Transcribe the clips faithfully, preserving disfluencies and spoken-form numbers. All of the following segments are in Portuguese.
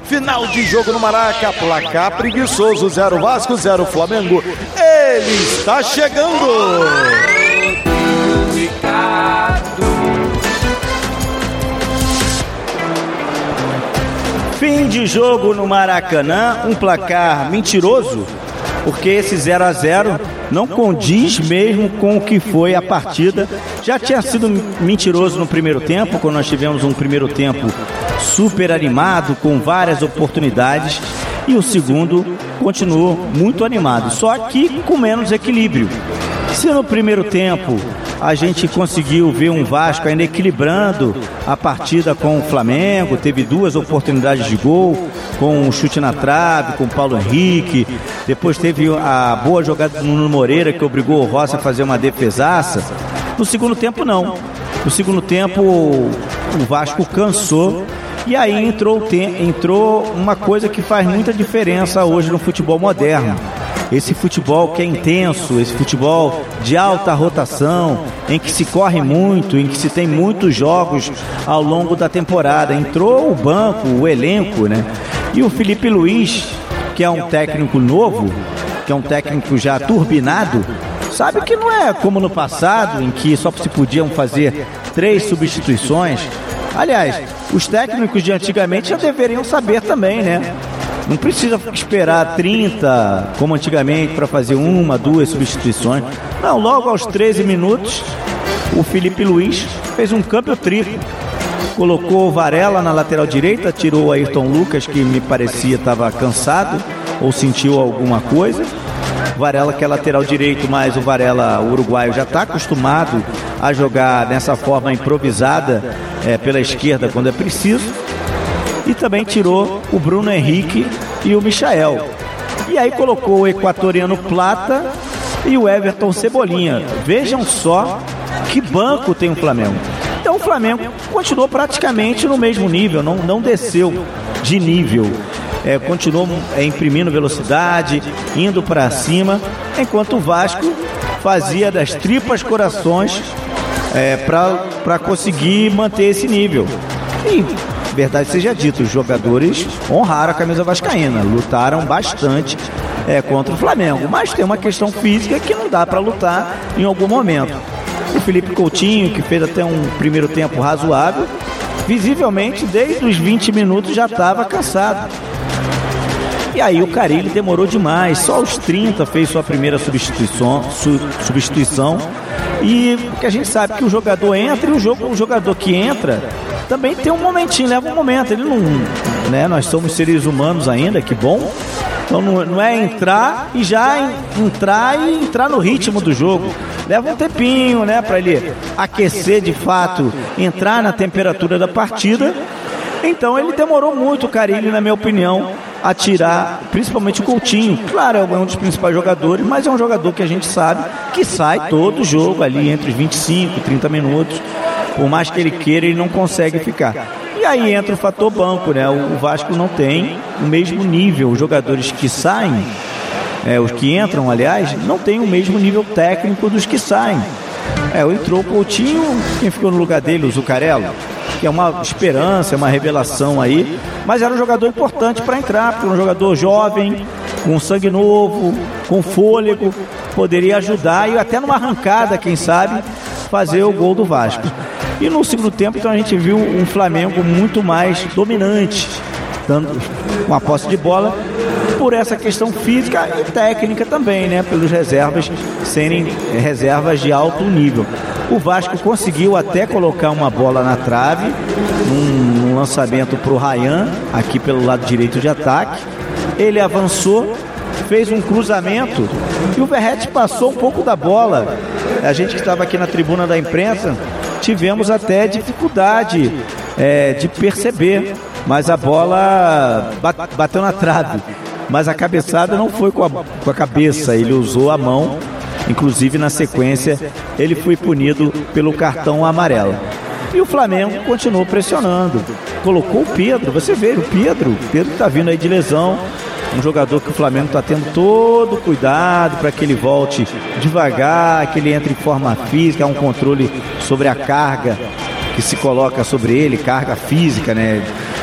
Final de jogo no Maraca, placar preguiçoso, zero Vasco, zero Flamengo. Ele está chegando! Fim de jogo no Maracanã, um placar mentiroso, porque esse zero a zero não condiz mesmo com o que foi a partida. Já tinha sido mentiroso no primeiro tempo, quando nós tivemos um primeiro tempo super animado, com várias oportunidades, e o segundo continuou muito animado, só que com menos equilíbrio. Se no primeiro tempo a gente conseguiu ver um Vasco ainda equilibrando a partida com o Flamengo, teve duas oportunidades de gol, com um chute na trave, com o Paulo Henrique, depois teve a boa jogada do Nuno Moreira, que obrigou o Rossi a fazer uma defesaça. No segundo tempo não, no segundo tempo o Vasco cansou, e aí entrou, entrou uma coisa que faz muita diferença hoje no futebol moderno. Esse futebol que é intenso, esse futebol de alta rotação, em que se corre muito, em que se tem muitos jogos ao longo da temporada. Entrou o banco, o elenco, né? E o Felipe Luiz, que é um técnico novo, que é um técnico já turbinado, sabe que não é como no passado, em que só se podiam fazer três substituições. Aliás, os técnicos de antigamente já deveriam saber também, né? Não precisa esperar trinta, como antigamente, para fazer uma, duas substituições. Não, logo aos treze minutos, o Felipe Luiz fez um câmbio triplo. Colocou o Varela na lateral direita, tirou o Ayrton Lucas, que me parecia estava cansado ou sentiu alguma coisa. Varela, que é lateral direito, mas o Varela, o uruguaio, já está acostumado a jogar dessa forma improvisada é, pela esquerda quando é preciso. E também tirou o Bruno Henrique e o Michael. E aí colocou o equatoriano Plata e o Everton Cebolinha. Vejam só que banco tem o Flamengo. Então o Flamengo continuou praticamente no mesmo nível, não, não desceu de nível. É, continuou é, imprimindo velocidade, indo para cima, enquanto o Vasco fazia das tripas corações é, para conseguir manter esse nível. E verdade seja dita, os jogadores honraram a camisa vascaína, lutaram bastante é, contra o Flamengo, mas tem uma questão física que não dá para lutar em algum momento. O Felipe Coutinho, que fez até um primeiro tempo razoável, visivelmente desde os vinte minutos já estava cansado. E aí o Carille demorou demais, só aos trinta fez sua primeira substituição, su, substituição. E porque a gente sabe que o jogador entra e o, jogo, o jogador que entra também tem um momentinho, leva um momento. Ele não, né, nós somos seres humanos ainda, que bom. Então não, não é entrar e já entrar e entrar no ritmo do jogo. Leva um tempinho, né, para ele aquecer de fato, entrar na temperatura da partida. Então ele demorou muito, o Carille, na minha opinião, a tirar, principalmente o Coutinho. Claro, é um dos principais jogadores, mas é um jogador que a gente sabe que sai todo o jogo ali entre os vinte e cinco e trinta minutos. Por mais que ele queira, ele não consegue ficar. E aí entra o fator banco, né? O Vasco não tem o mesmo nível. Os jogadores que saem, é, os que entram, aliás, não tem o mesmo nível técnico dos que saem. É, entrou o Coutinho, quem ficou no lugar dele? O Zuccarello, que é uma esperança, é uma revelação aí, mas era um jogador importante para entrar, porque um jogador jovem, com sangue novo, com fôlego, poderia ajudar e até numa arrancada, quem sabe, fazer o gol do Vasco. E no segundo tempo, então, a gente viu um Flamengo muito mais dominante, dando uma posse de bola, por essa questão física e técnica também, né? Pelos reservas serem reservas de alto nível. O Vasco conseguiu até colocar uma bola na trave, num, num lançamento para o Ryan, aqui pelo lado direito de ataque. Ele avançou, fez um cruzamento e o Verratti passou um pouco da bola. A gente que estava aqui na tribuna da imprensa, tivemos até dificuldade é, de perceber, mas a bola bateu na trave. Mas a cabeçada não foi com a, com a cabeça, ele usou a mão. Inclusive, na sequência, ele foi punido pelo cartão amarelo. E o Flamengo continuou pressionando. Colocou o Pedro, você vê, o Pedro, o Pedro está vindo aí de lesão. Um jogador que o Flamengo está tendo todo cuidado para que ele volte devagar, que ele entre em forma física, há um controle sobre a carga que se coloca sobre ele, carga física, né?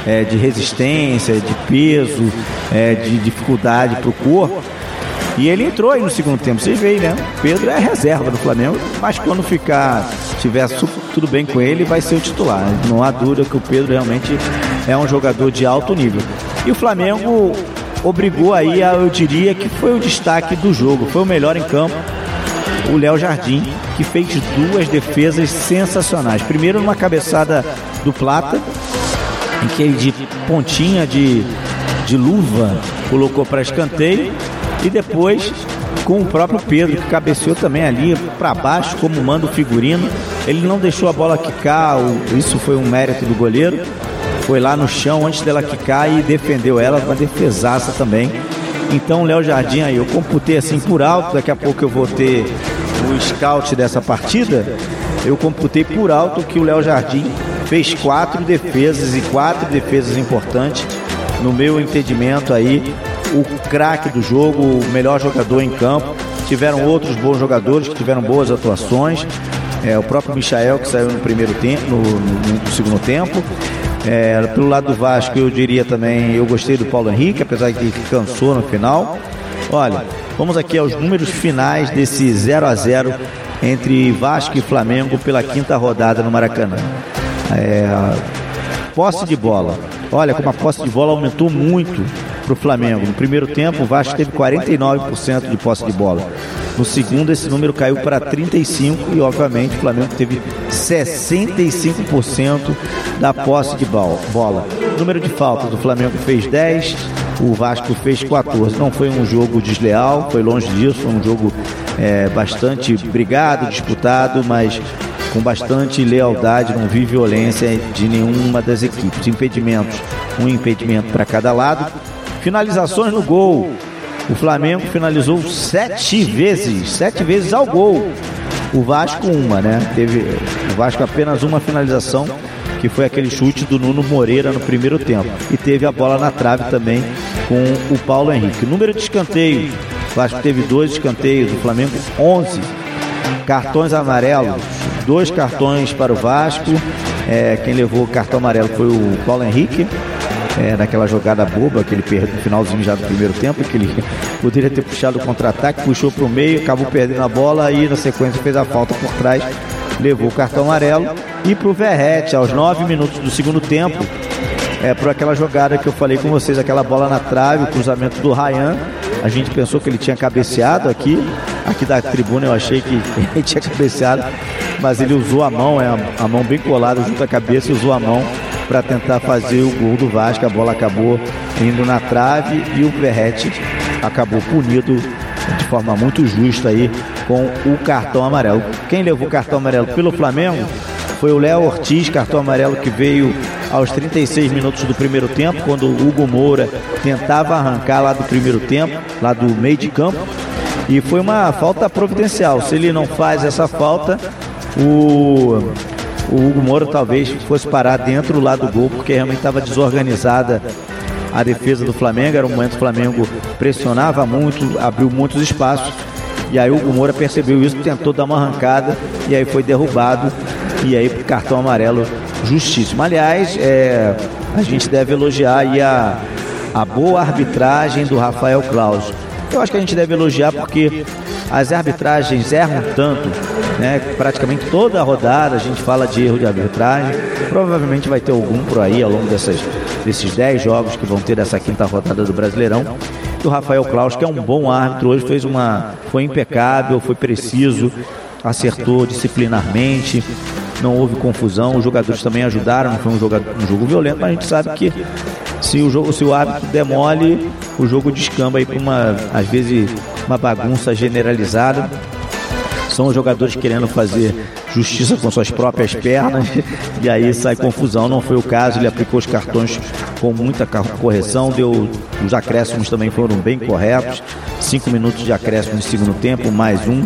é, de resistência, de peso, é, de dificuldade para o corpo. E ele entrou aí no segundo tempo, vocês veem, né? O Pedro é reserva do Flamengo, mas quando ficar, tiver tudo bem com ele, vai ser o titular. Não há dúvida que o Pedro realmente é um jogador de alto nível. E o Flamengo obrigou aí, a, eu diria que foi o destaque do jogo, foi o melhor em campo, o Léo Jardim, que fez duas defesas sensacionais. Primeiro numa cabeçada do Plata, em que ele de pontinha de, de luva colocou para escanteio, e depois com o próprio Pedro, que cabeceou também ali para baixo, como manda o figurino. Ele não deixou a bola quicar, isso foi um mérito do goleiro. Foi lá no chão antes dela quicar e defendeu ela, uma defesaça também. Então o Léo Jardim aí, eu computei assim por alto, daqui a pouco eu vou ter o scout dessa partida. Eu computei por alto que o Léo Jardim fez quatro defesas e quatro defesas importantes. No meu entendimento aí, o craque do jogo, o melhor jogador em campo. Tiveram outros bons jogadores que tiveram boas atuações. É, o próprio Michael, que saiu no primeiro tempo, no, no, no segundo tempo. É, pelo lado do Vasco, eu diria também, eu gostei do Paulo Henrique, apesar de que cansou no final. Olha, vamos aqui aos números finais desse zero a zero entre Vasco e Flamengo pela quinta rodada no Maracanã. É, posse de bola. Olha como a posse de bola aumentou muito para o Flamengo. No primeiro tempo, o Vasco teve quarenta e nove por cento de posse de bola. No segundo, esse número caiu para trinta e cinco por cento e, obviamente, o Flamengo teve sessenta e cinco por cento da posse de bola. O número de faltas, o Flamengo fez dez, o Vasco fez quatorze. Não foi um jogo desleal, foi longe disso, foi um jogo é, bastante brigado, disputado, mas com bastante lealdade, não vi violência de nenhuma das equipes. Impedimentos, um impedimento para cada lado. Finalizações no gol. O Flamengo finalizou sete vezes, sete vezes ao gol. O Vasco uma, né? Teve o Vasco apenas uma finalização, que foi aquele chute do Nuno Moreira no primeiro tempo. E teve a bola na trave também com o Paulo Henrique. Número de escanteio. O Vasco teve dois escanteios, o Flamengo onze. Cartões amarelos, dois cartões para o Vasco. É, quem levou o cartão amarelo foi o Paulo Henrique. É, naquela jogada boba que ele perdeu no finalzinho já do primeiro tempo, que ele poderia ter puxado o contra-ataque, puxou para o meio, acabou perdendo a bola e na sequência fez a falta por trás, levou o cartão amarelo. E para o Verratti, aos nove minutos do segundo tempo, é, por aquela jogada que eu falei com vocês, aquela bola na trave, o cruzamento do Ryan, a gente pensou que ele tinha cabeceado aqui, aqui da tribuna eu achei que ele tinha cabeceado, mas ele usou a mão, é, a mão bem colada junto à cabeça, e usou a mão para tentar fazer o gol do Vasco. A bola acabou indo na trave e o Verratti acabou punido de forma muito justa aí com o cartão amarelo. Quem levou o cartão amarelo pelo Flamengo foi o Léo Ortiz, cartão amarelo que veio aos trinta e seis minutos do primeiro tempo, quando o Hugo Moura tentava arrancar lá do primeiro tempo, lá do meio de campo, e foi uma falta providencial. Se ele não faz essa falta, o... o Hugo Moura talvez fosse parar dentro lá do gol, porque realmente estava desorganizada a defesa do Flamengo. Era um momento que o Flamengo pressionava muito, abriu muitos espaços, e aí o Hugo Moura percebeu isso, tentou dar uma arrancada e aí foi derrubado, e aí cartão amarelo justíssimo. Aliás, é, a gente deve elogiar aí a, a boa arbitragem do Rafael Claus. Eu acho que a gente deve elogiar porque as arbitragens erram tanto, né? Praticamente toda a rodada a gente fala de erro de arbitragem. Provavelmente vai ter algum por aí ao longo dessas, desses dez jogos que vão ter dessa quinta rodada do Brasileirão. E o Rafael Claus, que é um bom árbitro, hoje fez uma, foi impecável, foi preciso, acertou disciplinarmente, não houve confusão. Os jogadores também ajudaram, não foi um, jogador, um jogo violento, mas a gente sabe que se o, jogo, se o árbitro demole, o jogo descamba aí para uma, às vezes, uma bagunça generalizada. São os jogadores querendo fazer justiça com suas próprias pernas e aí sai confusão. Não foi o caso, ele aplicou os cartões com muita correção, deu, os acréscimos também foram bem corretos, cinco minutos de acréscimo no segundo tempo, mais um.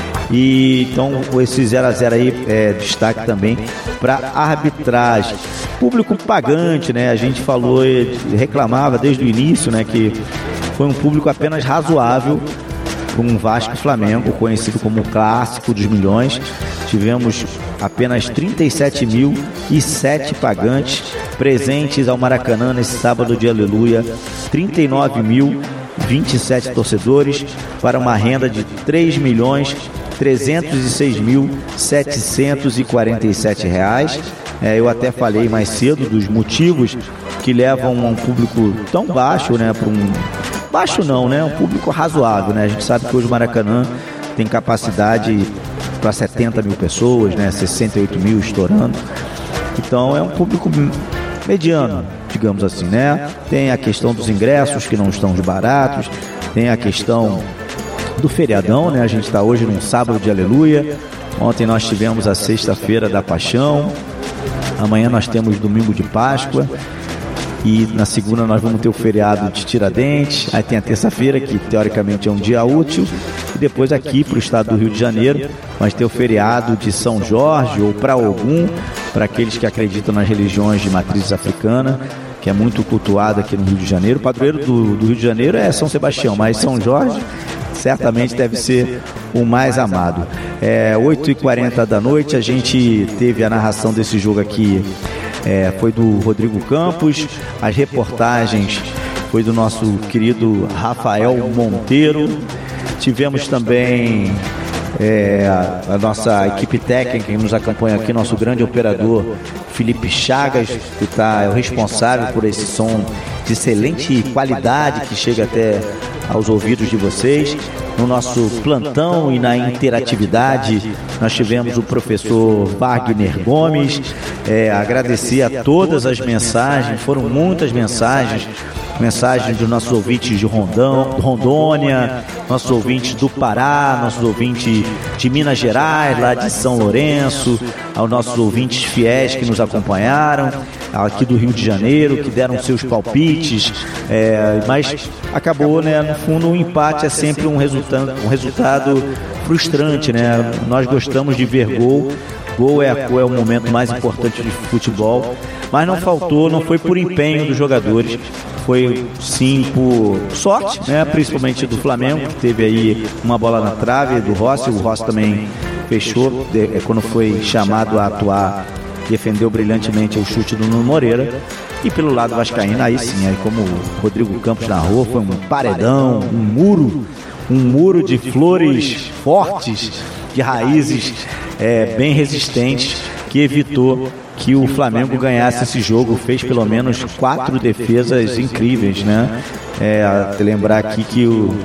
E então esse zero a zero aí é destaque também para arbitragem. Público pagante, né? A gente falou, reclamava desde o início, né, que foi um público apenas razoável para um Vasco e Flamengo, conhecido como o clássico dos milhões. Tivemos apenas trinta e sete mil e sete pagantes, presentes ao Maracanã nesse sábado de aleluia, trinta e nove mil e vinte e sete torcedores, para uma renda de três milhões trezentos e seis mil setecentos e quarenta e sete reais. É, eu até falei mais cedo dos motivos que levam a um público tão baixo, né, para um baixo não, né, um público razoável, né? A gente sabe que hoje o Maracanã tem capacidade para setenta mil pessoas, né, sessenta e oito mil estourando. Então é um público mediano, digamos assim, né? Tem a questão dos ingressos que não estão baratos, tem a questão do feriadão, né? A gente está hoje num sábado de aleluia. Ontem nós tivemos a sexta-feira da Paixão. Amanhã nós temos domingo de Páscoa. E na segunda nós vamos ter o feriado de Tiradentes. Aí tem a terça-feira, que teoricamente é um dia útil. E depois aqui para o estado do Rio de Janeiro, vai ter o feriado de São Jorge ou para Ogum, para aqueles que acreditam nas religiões de matriz africana, que é muito cultuado aqui no Rio de Janeiro. O padroeiro do, do Rio de Janeiro é São Sebastião, mas São Jorge certamente deve ser o mais amado. É, oito e quarenta da noite, a gente teve a narração desse jogo aqui, é, foi do Rodrigo Campos, as reportagens foi do nosso querido Rafael Monteiro. Tivemos também é, a, a nossa equipe técnica que nos acompanha aqui, nosso grande operador Felipe Chagas, que tá, é o responsável por esse som de excelente qualidade que chega até aos ouvidos de vocês. No nosso plantão e na interatividade, nós tivemos o professor Wagner Gomes. É, agradecer a todas as mensagens, foram muitas mensagens, mensagens dos nossos ouvintes de Rondão, Rondônia, nossos ouvintes do Pará, nossos ouvintes de Minas Gerais, lá de São Lourenço, aos nossos ouvintes fiéis que nos acompanharam, aqui do Rio de Janeiro, que deram seus palpites, é, mas acabou, né, no fundo, um empate é sempre um resultado, um resultado frustrante, né? Nós gostamos de ver gol. Gol é, a, é o momento mais importante de futebol, mas não faltou, não foi por empenho dos jogadores, foi sim por sorte, né? Principalmente do Flamengo, que teve aí uma bola na trave, do Rossi, o Rossi também fechou, de, quando foi chamado a atuar, defendeu brilhantemente o chute do Nuno Moreira. E pelo lado vascaíno, aí sim, aí como o Rodrigo Campos narrou, foi um paredão, um muro, um muro de flores fortes, de raízes é, bem resistentes, que evitou que o Flamengo ganhasse esse jogo. Fez pelo menos quatro defesas incríveis, né? É, lembrar aqui que o,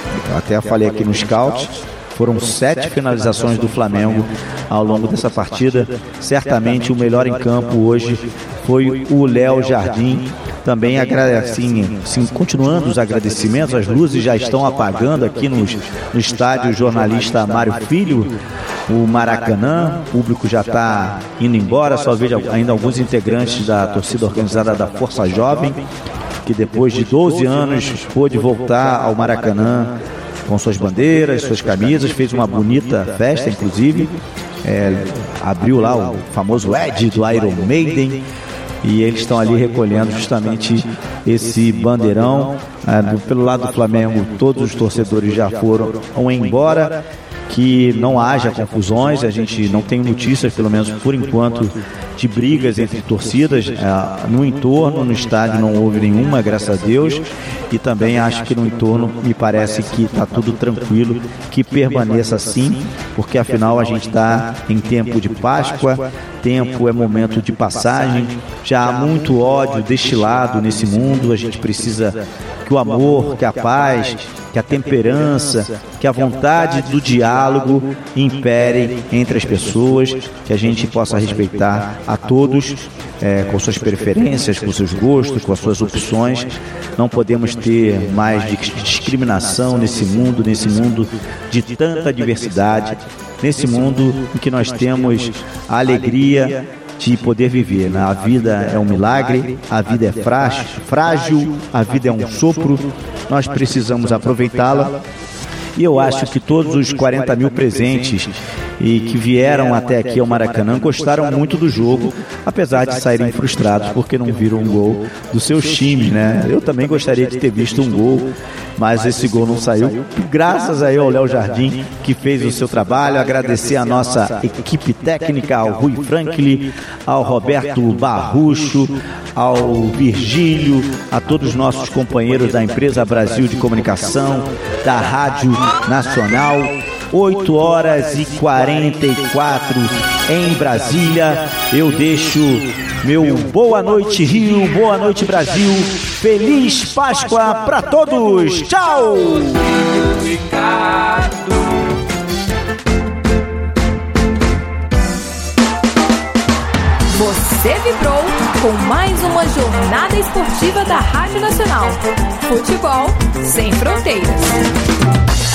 até falei aqui no scout, foram sete finalizações do Flamengo ao longo dessa partida. Certamente o melhor em campo hoje foi o Léo Jardim. Também assim, assim, continuando os agradecimentos, as luzes já estão apagando aqui nos, no estádio. O jornalista Mário Filho, o Maracanã, o público já está indo embora, só vejo ainda alguns integrantes da torcida organizada da Força Jovem, que depois de doze anos pôde voltar ao Maracanã com suas bandeiras, suas camisas, fez uma bonita festa, inclusive, é, abriu lá o famoso Ed do Iron Maiden, e eles estão ali recolhendo justamente esse bandeirão. É, pelo lado do Flamengo, todos os torcedores já foram embora. Que não haja confusões, a gente não tem notícias, pelo menos por enquanto, de brigas entre torcidas. É, no entorno, no estádio, não houve nenhuma, graças a Deus. E também acho que no entorno me parece que está tudo tranquilo, que permaneça assim, porque afinal a gente está em tempo de Páscoa, tempo é momento de passagem, já há muito ódio destilado nesse mundo, a gente precisa que o amor, que a paz, que a temperança, que a vontade do diálogo impere entre as pessoas, que a gente possa respeitar a todos, é, com suas preferências, com seus gostos, com as suas opções. Não podemos ter mais discriminação nesse mundo, nesse mundo de tanta diversidade, nesse mundo em que nós temos a alegria de poder viver, né? A vida é um milagre, a vida é frágil, a vida é um sopro, nós precisamos aproveitá-la. E eu acho que todos os quarenta mil presentes e que vieram até aqui ao Maracanã gostaram muito do jogo, apesar de saírem frustrados porque não viram um gol dos seus times, né? Eu também gostaria de ter visto um gol, mas esse gol não saiu, graças aí ao Léo Jardim, que fez o seu trabalho. Agradecer a nossa equipe técnica, ao Rui Franklin, ao Roberto Barrucho, ao Virgílio, a todos os nossos companheiros da Empresa Brasil de Comunicação, da Rádio Nacional. oito horas e quarenta e quatro em Brasília. Eu deixo meu boa noite, Rio, boa noite, Brasil. Feliz Páscoa para todos. Tchau! Você vibrou com mais uma jornada esportiva da Rádio Nacional. Futebol sem fronteiras.